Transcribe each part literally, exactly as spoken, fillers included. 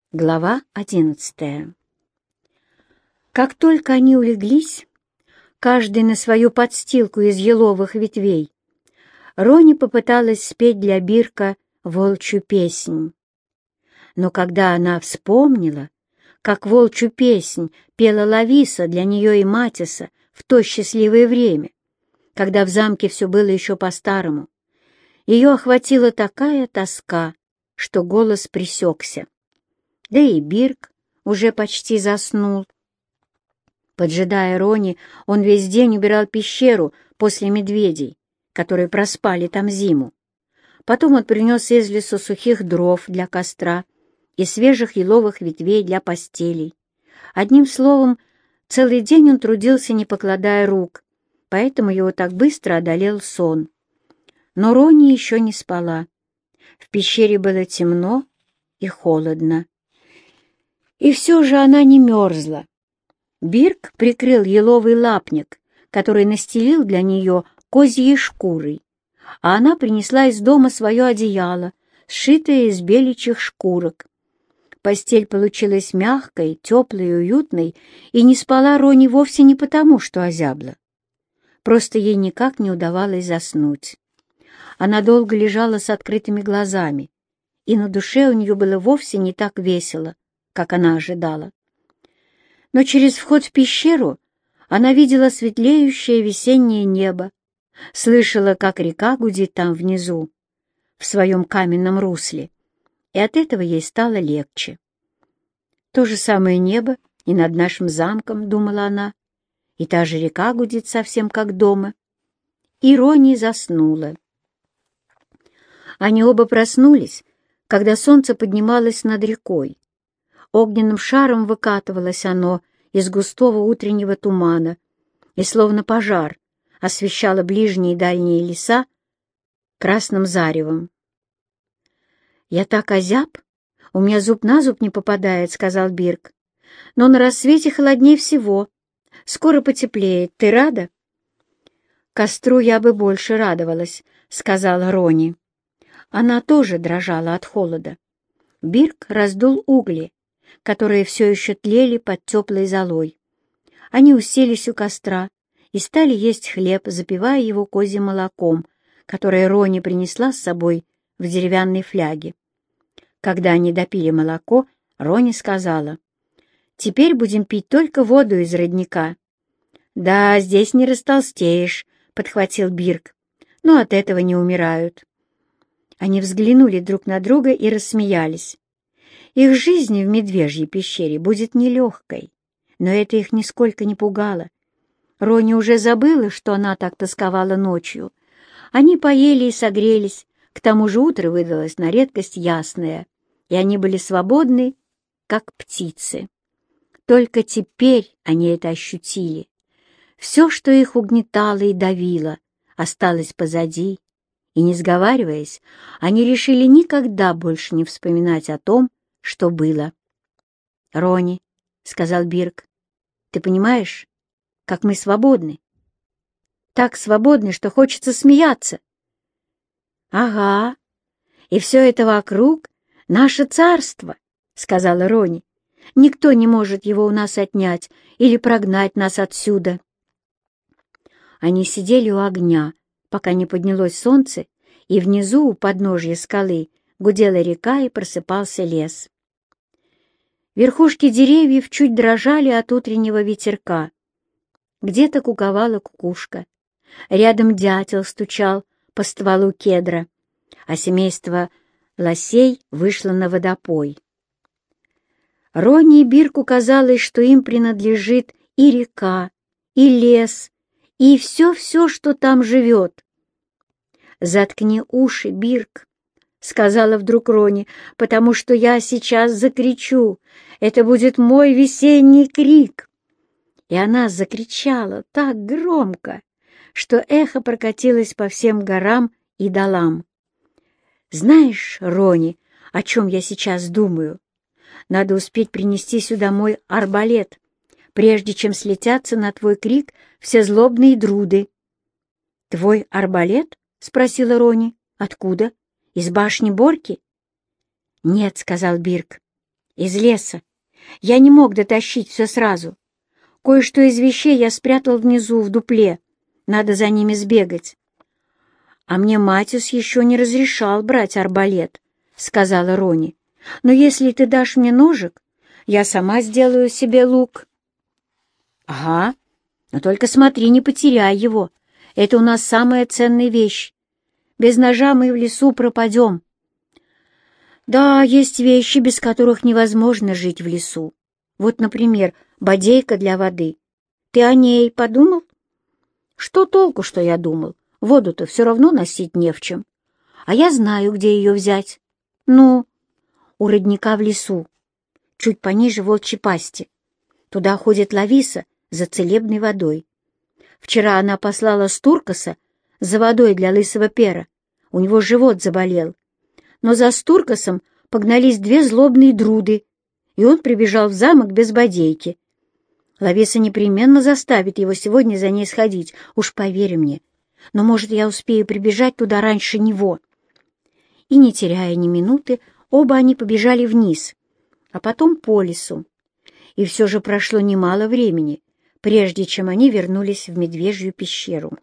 Глава одиннадцатая. Как только они улеглись, каждый на свою подстилку из еловых ветвей, Рони попыталась спеть для Бирка волчью песнь. Но когда она вспомнила, как волчью песнь пела Лависа для нее и Матиса в то счастливое время, когда в замке все было еще по-старому, ее охватила такая тоска, что голос пресекся. Да и Бирк уже почти заснул. Поджидая Рони, он весь день убирал пещеру после медведей, которые проспали там зиму. Потом он принес из лесу сухих дров для костра и свежих еловых ветвей для постелей. Одним словом, целый день он трудился, не покладая рук, поэтому его так быстро одолел сон. Но Рони еще не спала. В пещере было темно и холодно. И все же она не мерзла. Бирк прикрыл еловый лапник, который настелил для нее козьей шкурой, а она принесла из дома свое одеяло, сшитое из беличьих шкурок. Постель получилась мягкой, теплой и уютной, и не спала Рони вовсе не потому, что озябла. Просто ей никак не удавалось заснуть. Она долго лежала с открытыми глазами, и на душе у нее было вовсе не так весело, как она ожидала. Но через вход в пещеру она видела светлеющее весеннее небо, слышала, как река гудит там внизу, в своем каменном русле, и от этого ей стало легче. То же самое небо и над нашим замком, думала она, и та же река гудит совсем как дома. И Рони заснула. Они оба проснулись, когда солнце поднималось над рекой. Огненным шаром выкатывалось оно из густого утреннего тумана и, словно пожар, освещало ближние и дальние леса красным заревом. «Я так озяб, у меня зуб на зуб не попадает», — сказал Бирк. «Но на рассвете холоднее всего. Скоро потеплеет. Ты рада?» «Костру я бы больше радовалась», — сказала Рони. Она тоже дрожала от холода. Бирк раздул угли, которые все еще тлели под теплой золой. Они уселись у костра и стали есть хлеб, запивая его козьим молоком, которое Рони принесла с собой в деревянной фляге. Когда они допили молоко, Рони сказала: «Теперь будем пить только воду из родника». «Да, здесь не растолстеешь», — подхватил Бирк, «но от этого не умирают». Они взглянули друг на друга и рассмеялись. Их жизнь в медвежьей пещере будет нелегкой, но это их нисколько не пугало. Рони уже забыла, что она так тосковала ночью. Они поели и согрелись, к тому же утро выдалось на редкость ясное, и они были свободны, как птицы. Только теперь они это ощутили. Все, что их угнетало и давило, осталось позади, и, не сговариваясь, они решили никогда больше не вспоминать о том, что было. «Рони», — сказал Бирк, — «ты понимаешь, как мы свободны? Так свободны, что хочется смеяться». «Ага, и все это вокруг — наше царство», — сказала Рони. «Никто не может его у нас отнять или прогнать нас отсюда». Они сидели у огня, пока не поднялось солнце, и внизу, у подножья скалы, гудела река и просыпался лес. Верхушки деревьев чуть дрожали от утреннего ветерка. Где-то куковала кукушка. Рядом дятел стучал по стволу кедра, а семейство лосей вышло на водопой. Рони и Бирку казалось, что им принадлежит и река, и лес, и все-все, что там живет. «Заткни уши, Бирк», — сказала вдруг Рони, — «потому что я сейчас закричу. Это будет мой весенний крик». И она закричала так громко, что эхо прокатилось по всем горам и долам. «Знаешь, Рони, о чем я сейчас думаю? Надо успеть принести сюда мой арбалет, прежде чем слетятся на твой крик все злобные друды». «Твой арбалет?» — спросила Рони. «Откуда? Из башни Борки?» «Нет», — сказал Бирк. «Из леса. Я не мог дотащить все сразу. Кое-что из вещей я спрятал внизу, в дупле. Надо за ними сбегать». «А мне Матис еще не разрешал брать арбалет», — сказала Рони. «Но если ты дашь мне ножик, я сама сделаю себе лук». «Ага, но только смотри, не потеряй его. Это у нас самая ценная вещь. Без ножа мы в лесу пропадем». «Да, есть вещи, без которых невозможно жить в лесу. Вот, например, бодейка для воды. Ты о ней подумал?» «Что толку, что я думал? Воду-то все равно носить не в чем. А я знаю, где ее взять. Ну, у родника в лесу, чуть пониже волчьей пасти. Туда ходит Лависа за целебной водой. Вчера она послала Стуркаса за водой для лысого пера. У него живот заболел. Но за Стуркасом погнались две злобные друды, и он прибежал в замок без бодейки. Лависа непременно заставит его сегодня за ней сходить, уж поверь мне. Но, может, я успею прибежать туда раньше него». И, не теряя ни минуты, оба они побежали вниз, а потом по лесу. И все же прошло немало времени, прежде чем они вернулись в Медвежью пещеру.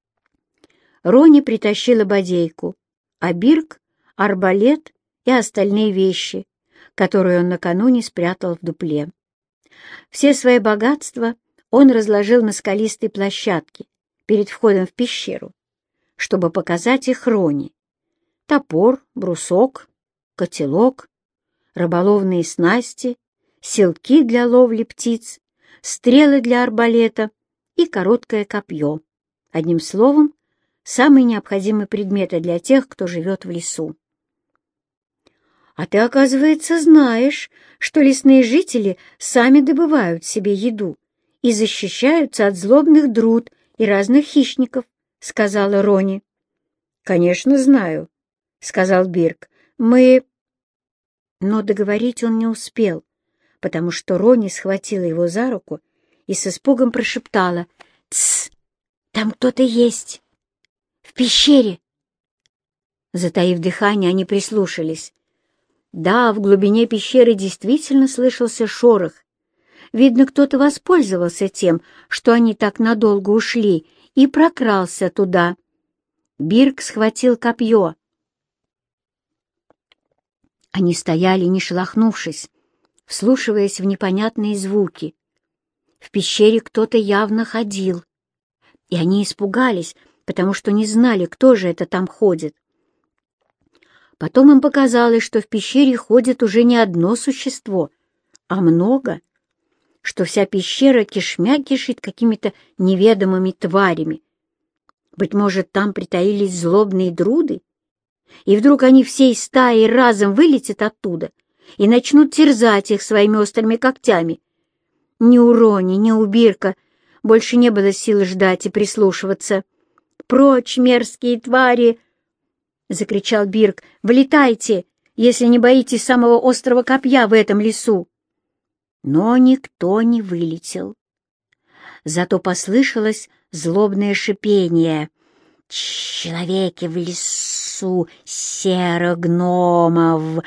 Рони притащила бодейку, а Бирк — арбалет и остальные вещи, которые он накануне спрятал в дупле. Все свои богатства он разложил на скалистой площадке перед входом в пещеру, чтобы показать их Рони. Топор, брусок, котелок, рыболовные снасти, селки для ловли птиц, стрелы для арбалета и короткое копье. Одним словом, самые необходимые предметы для тех, кто живет в лесу. «А ты, оказывается, знаешь, что лесные жители сами добывают себе еду и защищаются от злобных друд и разных хищников», — сказала Рони. «Конечно, знаю», — сказал Бирк. «Мы...» Но договорить он не успел, потому что Рони схватила его за руку и с испугом прошептала: «Тсс! Там кто-то есть! В пещере!» Затаив дыхание, они прислушались. Да, в глубине пещеры действительно слышался шорох. Видно, кто-то воспользовался тем, что они так надолго ушли, и прокрался туда. Бирк схватил копье. Они стояли, не шелохнувшись, вслушиваясь в непонятные звуки. В пещере кто-то явно ходил, и они испугались, потому что не знали, кто же это там ходит. Потом им показалось, что в пещере ходит уже не одно существо, а много, что вся пещера кишмя кишит какими-то неведомыми тварями. Быть может, там притаились злобные друды, и вдруг они всей стаей разом вылетят оттуда и начнут терзать их своими острыми когтями. Ни у Рони, ни у Бирка больше не было сил ждать и прислушиваться. «Прочь, мерзкие твари!» — закричал Бирк. «Вылетайте, если не боитесь самого острого копья в этом лесу!» Но никто не вылетел. Зато послышалось злобное шипение. «Человеки в лесу, серых гномов,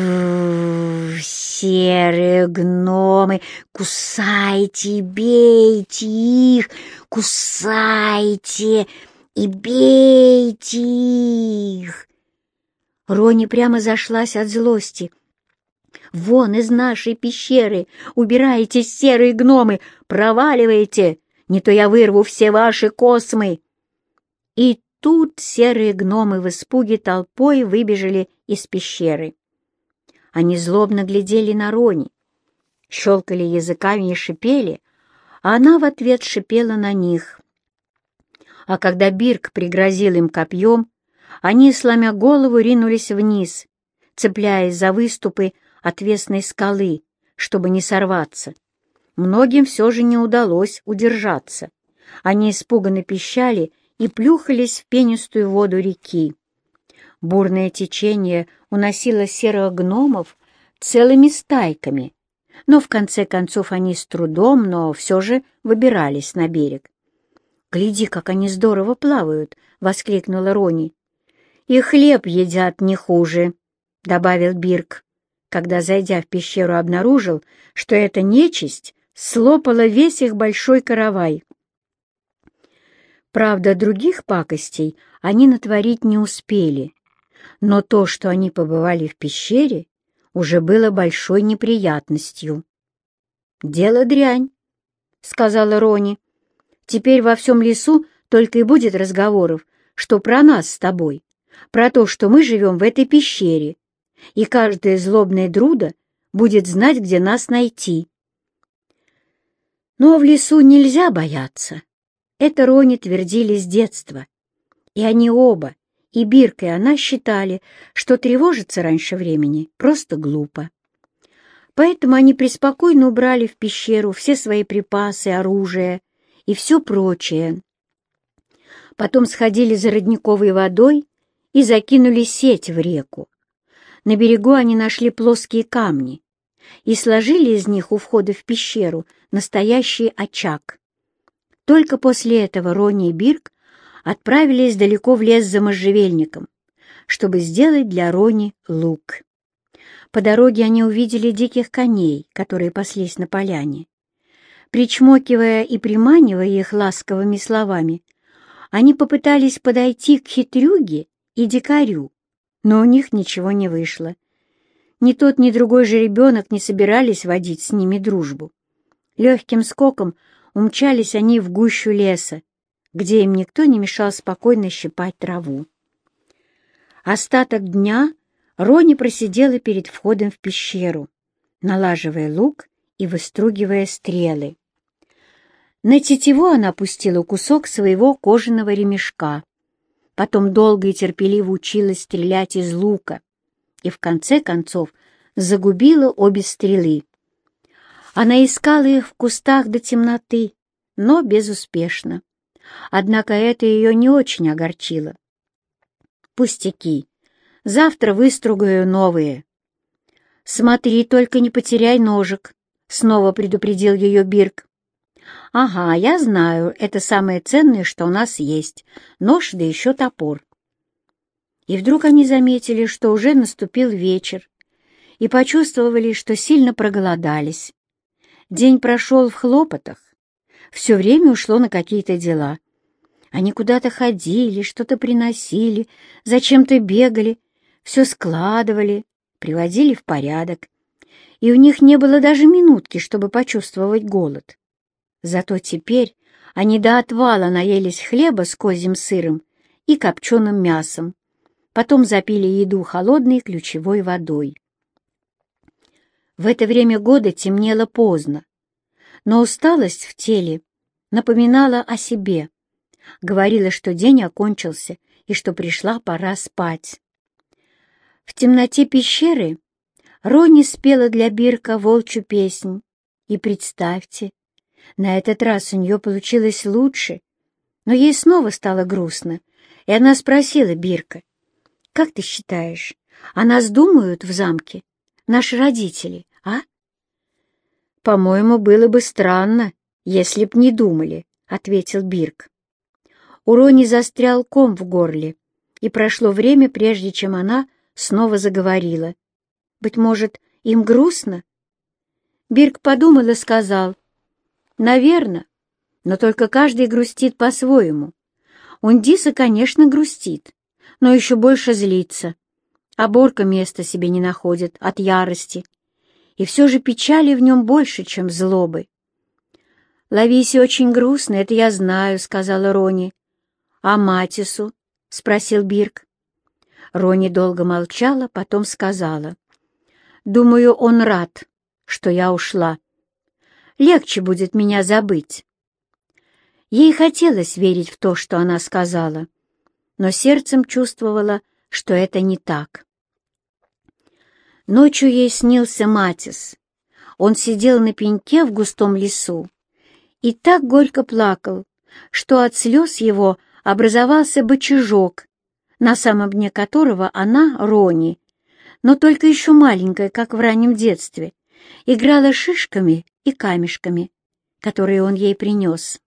серые гномы, кусайте, бейте их, кусайте и бейте их!» Рони прямо зашлась от злости. «Вон из нашей пещеры! Убирайтесь, серые гномы! Проваливайте! Не то я вырву все ваши космы!» И тут серые гномы в испуге толпой выбежали из пещеры. Они злобно глядели на Рони, щелкали языками и шипели, а она в ответ шипела на них. А когда Бирк пригрозил им копьем, они, сломя голову, ринулись вниз, цепляясь за выступы отвесной скалы, чтобы не сорваться. Многим все же не удалось удержаться. Они испуганно пищали и плюхались в пенистую воду реки. Бурное течение уносило серых гномов целыми стайками, но в конце концов они с трудом, но все же выбирались на берег. «Гляди, как они здорово плавают!» — воскликнула Рони. «И хлеб едят не хуже», — добавил Бирк. когда, зайдя в пещеру, обнаружил, что эта нечисть слопала весь их большой каравай. Правда, других пакостей они натворить не успели, но то, что они побывали в пещере, уже было большой неприятностью. «Дело дрянь», — сказала Рони. «Теперь во всем лесу только и будет разговоров, что про нас с тобой, про то, что мы живем в этой пещере, и каждая злобная друда будет знать, где нас найти». Но в лесу нельзя бояться. Это Рони твердили с детства. И они оба, и Бирк, и она, считали, что тревожиться раньше времени просто глупо. Поэтому они преспокойно убрали в пещеру все свои припасы, оружие и все прочее. Потом сходили за родниковой водой и закинули сеть в реку. На берегу они нашли плоские камни и сложили из них у входа в пещеру настоящий очаг. Только после этого Рони и Бирк отправились далеко в лес за можжевельником, чтобы сделать для Рони лук. По дороге они увидели диких коней, которые паслись на поляне. Причмокивая и приманивая их ласковыми словами, они попытались подойти к хитрюге и дикарю, но у них ничего не вышло. Ни тот, ни другой же ребенок не собирались водить с ними дружбу. Легким скоком умчались они в гущу леса, где им никто не мешал спокойно щипать траву. Остаток дня Рони просидела перед входом в пещеру, налаживая лук и выстругивая стрелы. На тетиву она пустила кусок своего кожаного ремешка, потом долго и терпеливо училась стрелять из лука и в конце концов загубила обе стрелы. Она искала их в кустах до темноты, но безуспешно. Однако это ее не очень огорчило. «Пустяки, завтра выстругаю новые». «Смотри, только не потеряй ножик», — снова предупредил ее Бирк. «Ага, я знаю, это самое ценное, что у нас есть, нож да еще топор». И вдруг они заметили, что уже наступил вечер, и почувствовали, что сильно проголодались. День прошел в хлопотах, все время ушло на какие-то дела. Они куда-то ходили, что-то приносили, зачем-то бегали, все складывали, приводили в порядок, и у них не было даже минутки, чтобы почувствовать голод. Зато теперь они до отвала наелись хлеба с козьим сыром и копченым мясом, потом запили еду холодной ключевой водой. В это время года темнело поздно, но усталость в теле напоминала о себе, говорила, что день окончился и что пришла пора спать. В темноте пещеры Рони спела для Бирка волчью песнь, и, представьте, на этот раз у нее получилось лучше, но ей снова стало грустно, и она спросила Бирка: «Как ты считаешь, о нас думают в замке наши родители, а?» «По-моему, было бы странно, если б не думали», — ответил Бирк. У Рони застрял ком в горле, и прошло время, прежде чем она снова заговорила. «Быть может, им грустно?» Бирк подумал и сказал: «Наверно, но только каждый грустит по-своему. Ундиса, конечно, грустит, но еще больше злится, а Борка места себе не находит от ярости, и все же печали в нем больше, чем злобы». «Лависе очень грустно, это я знаю», — сказала Рони. «А Матису?» — спросил Бирк. Рони долго молчала, потом сказала: «Думаю, он рад, что я ушла. Легче будет меня забыть». Ей хотелось верить в то, что она сказала, но сердцем чувствовала, что это не так. Ночью ей снился Матис. Он сидел на пеньке в густом лесу и так горько плакал, что от слез его образовался бочажок, на самом дне которого она, Рони, но только еще маленькая, как в раннем детстве, играла шишками и камешками, которые он ей принес.